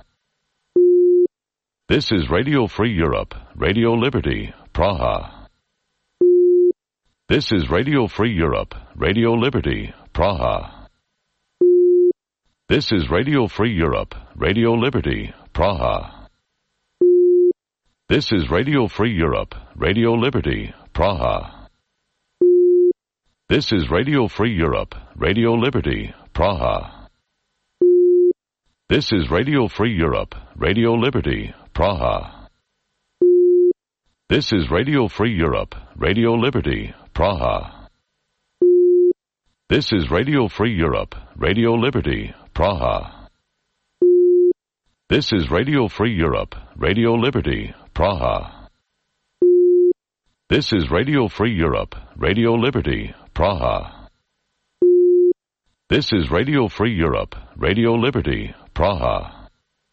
[SPEAKER 1] This is Radio Free Europe, Radio Liberty, Praha. This is Radio Free Europe, Radio Liberty, Praha. This is Radio Free Europe, Radio Liberty, Praha. This is Radio Free Europe, Radio Liberty, Praha. This is Radio Free Europe, Radio Liberty, Praha. This is Radio Free Europe, Radio Liberty, Praha. This is Radio Free Europe, Radio Liberty, Praha. This is Radio Free Europe, Radio Liberty, Praha. This is Radio Free Europe, Radio Liberty, Praha. This is Radio Free Europe, Radio Liberty, Praha. This is Radio Free Europe, Radio Liberty, Praha.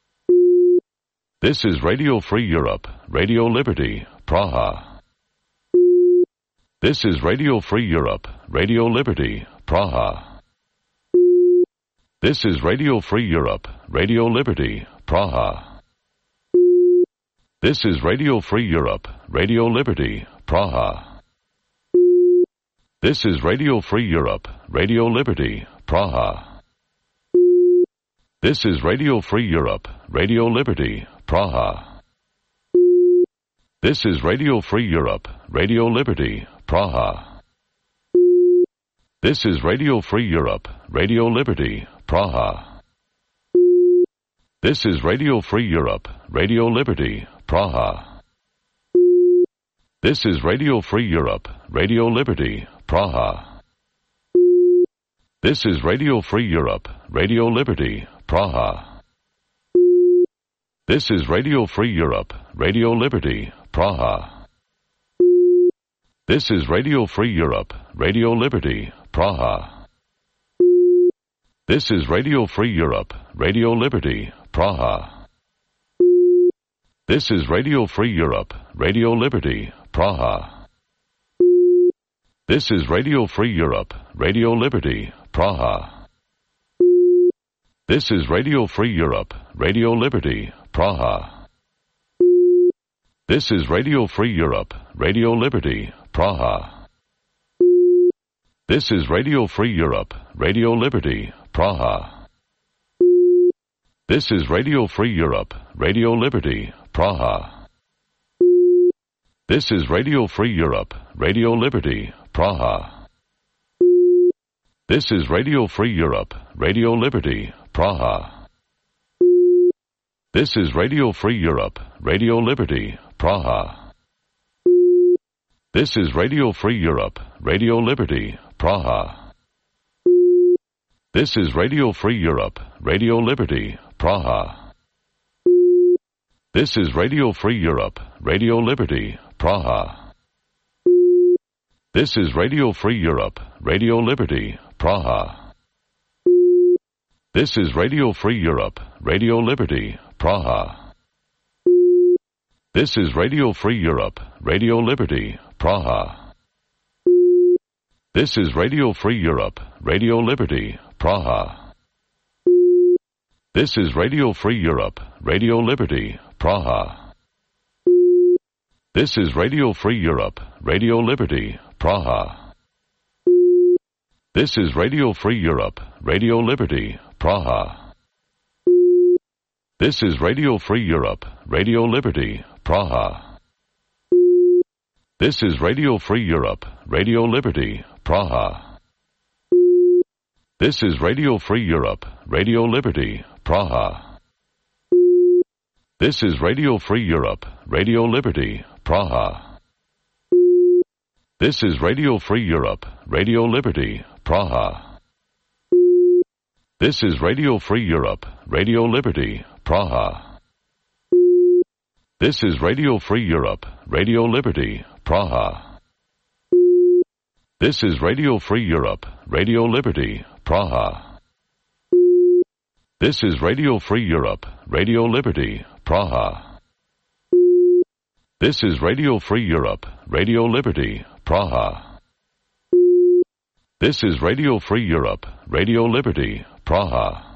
[SPEAKER 1] This is Radio Free Europe, Radio Liberty, Praha. This is Radio Free Europe, Radio Liberty, Praha. This is Radio Free Europe, Radio Liberty, Praha. This is Radio Free Europe, Radio Liberty, Praha. This is Radio Free Europe, Radio Liberty, Praha. This is Radio Free Europe, Radio Liberty, Praha. This is Radio Free Europe, Radio Liberty, Praha. This is Radio Free Europe, Radio Liberty, Praha. This is Radio Free Europe, Radio Liberty, Praha. This is Radio Free Europe, Radio Liberty, Praha. This is Radio Free Europe, Radio Liberty, Praha. This is Radio Free Europe, Radio Liberty, Praha. This is Radio Free Europe, Radio Liberty, Praha. This is Radio Free Europe, Radio Liberty, Praha. This is Radio Free Europe, Radio Liberty, Praha. This is Radio Free Europe, Radio Liberty, Praha. This is Radio Free Europe, Radio Liberty, Praha. This is Radio Free Europe, Radio Liberty, Praha. This is Radio Free Europe, Radio Liberty, Praha. This is Radio Free Europe, Radio Liberty, Praha. This is Radio Free Europe, Radio Liberty, Praha. This is Radio Free Europe, Radio Liberty, Praha. This is Radio Free Europe, Radio Liberty, Praha. This is Radio Free Europe, Radio Liberty, Praha. This is Radio Free Europe, Radio Liberty, Praha. This is Radio Free Europe, Radio Liberty, Praha. This is Radio Free Europe, Radio Liberty, Praha. This is Radio Free Europe, Radio Liberty, Praha. This is Radio Free Europe, Radio Liberty, Praha. This is Radio Free Europe, Radio Liberty, Praha. This is Radio Free Europe, Radio Liberty, Praha. This is Radio Free Europe, Radio Liberty, Praha. This is Radio Free Europe, Radio Liberty, Praha. This is Radio Free Europe, Radio Liberty, Praha. This is Radio Free Europe, Radio Liberty, Praha. This is Radio Free Europe, Radio Liberty, Praha. This is Radio Free Europe, Radio Liberty, Praha. This is Radio Free Europe, Radio Liberty, Praha. This is Radio Free Europe, Radio Liberty, Praha. This is Radio Free Europe, Radio Liberty, Praha. This is Radio Free Europe, Radio Liberty, Praha. This is Radio Free Europe, Radio Liberty, Praha. This is Radio Free Europe, Radio Liberty, Praha. This is Radio Free Europe, Radio Liberty, Praha.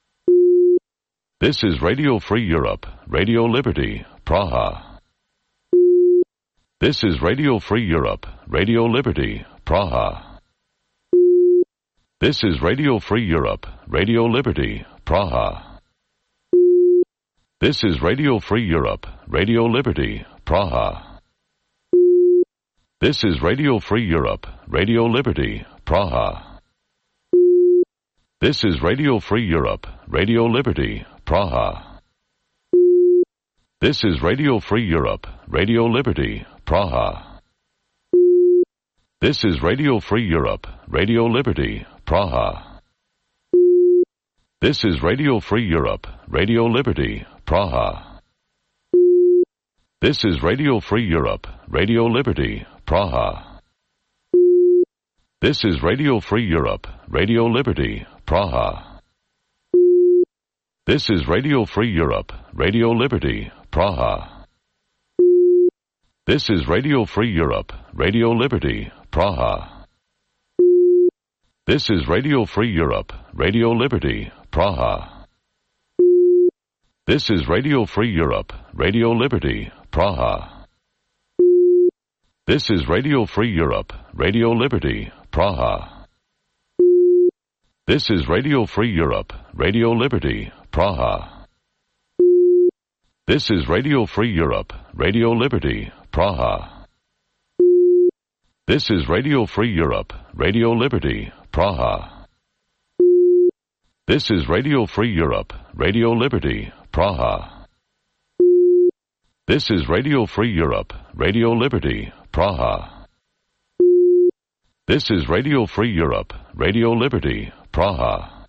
[SPEAKER 1] This is Radio Free Europe, Radio Liberty, Praha. This is Radio Free Europe, Radio Liberty, Praha. This is Radio Free Europe, Radio Liberty, Praha. This is Radio Free Europe, Radio Liberty, Praha. This is Radio Free Europe, Radio Liberty, Praha. This is Radio Free Europe, Radio Liberty, Praha. This is Radio Free Europe, Radio Liberty, Praha. This is Radio Free Europe, Radio Liberty, Praha. This is Radio Free Europe, Radio Liberty, Praha. This is Radio Free Europe, Radio Liberty, Praha. This is Radio Free Europe, Radio Liberty, Praha. This is Radio Free Europe, Radio Liberty, Praha. This is Radio Free Europe, Radio Liberty, Praha. This is Radio Free Europe, Radio Liberty, Praha. This is Radio Free Europe, Radio Liberty, Praha. This is Radio Free Europe, Radio Liberty, Praha. This is Radio Free Europe, Radio Liberty, Praha. This is Radio Free Europe, Radio Liberty, Praha. This is Radio Free Europe, Radio Liberty, Praha. This is Radio Free Europe, Radio Liberty, Praha. This is Radio Free Europe, Radio Liberty, Praha. This is Radio Free Europe, Radio Liberty, Praha.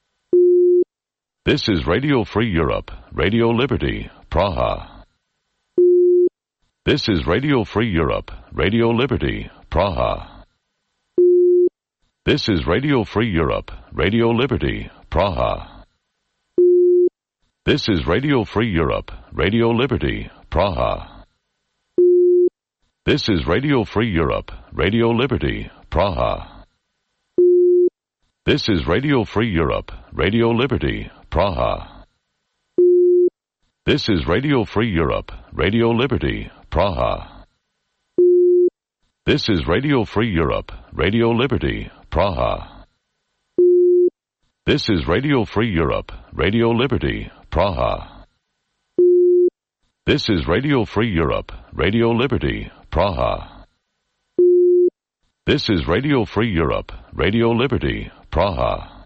[SPEAKER 1] This is Radio Free Europe, Radio Liberty, Praha. This is Radio Free Europe, Radio Liberty, Praha. This is Radio Free Europe, Radio Liberty, Praha. This is Radio Free Europe, Radio Liberty, Praha. This is Radio Free Europe, Radio Liberty, Praha. This is Radio Free Europe, Radio Liberty, Praha. This is Radio Free Europe, Radio Liberty, Praha. This is Radio Free Europe, Radio Liberty, Praha. This is Radio Free Europe, Radio Liberty, Praha. This is Radio Free Europe, Radio Liberty, Praha. This is Radio Free Europe, Radio Liberty, Praha.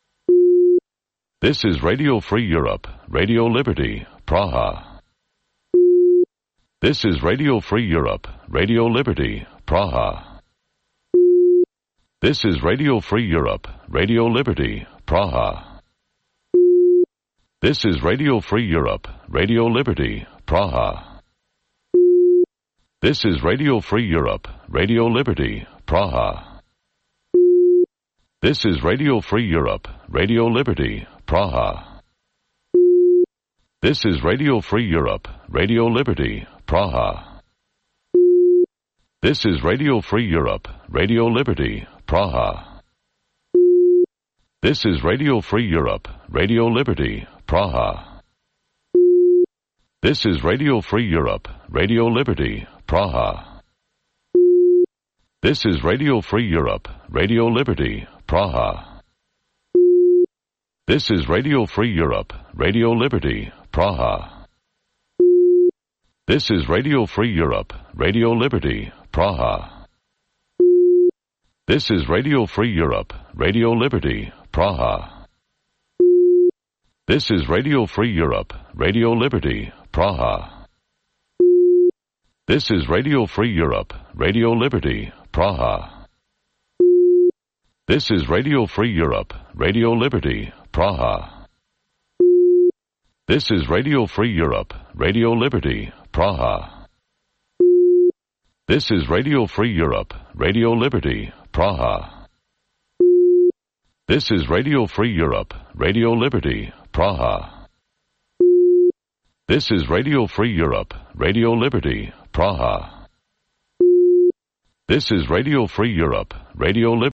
[SPEAKER 1] This is Radio Free Europe, Radio Liberty, Praha. This is Radio Free Europe, Radio Liberty, Praha. This is Radio Free Europe, Radio Liberty, Praha. This is Radio Free Europe, Radio Liberty, Praha. This is Radio Free Europe, Radio Liberty, Praha. This is Radio Free Europe, Radio Liberty, Praha. This is Radio Free Europe, Radio Liberty, Praha. This is Radio Free Europe, Radio Liberty, Praha. This is Radio Free Europe, Radio Liberty, Praha. This is Radio Free Europe, Radio Liberty, Praha. This is Radio Free Europe, Radio Liberty, Praha. This is Radio Free Europe, Radio Liberty, Praha. This is Radio Free Europe, Radio Liberty, Praha. This is Radio Free Europe, Radio Liberty, Praha. This is Radio Free Europe, Radio Liberty, Praha. This is Radio Free Europe, Radio Liberty, Praha. This is Radio Free Europe, Radio Liberty, Praha. This is Radio Free Europe, Radio Liberty, Praha. This is Radio Free Europe, Radio Liberty, Praha. This is Radio Free Europe, Radio Liberty, Praha. This is Radio Free Europe, Radio Liberty, Praha. This is Radio Free Europe, Radio Liberty.